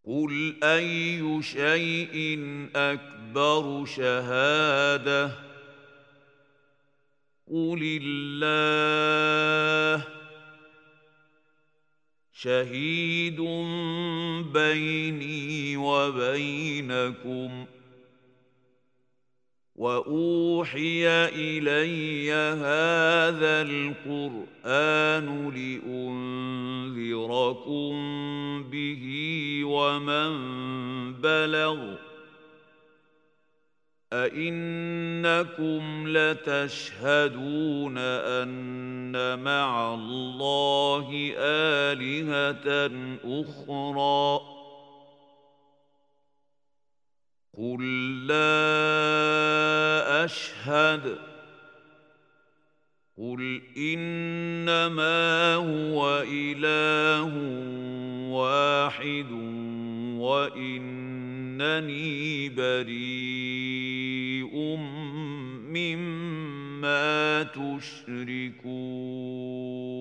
قل أي شيء أكبر شهادة قل الله شهيد بيني وبينكم وأوحي إلي هذا القرآن لأنذركم به ومن بلغ أئنكم لتشهدون أن مع الله آلهة أخرى قل لا أشهد قل إنما هو إله واحد وإنني بريء مما تشركون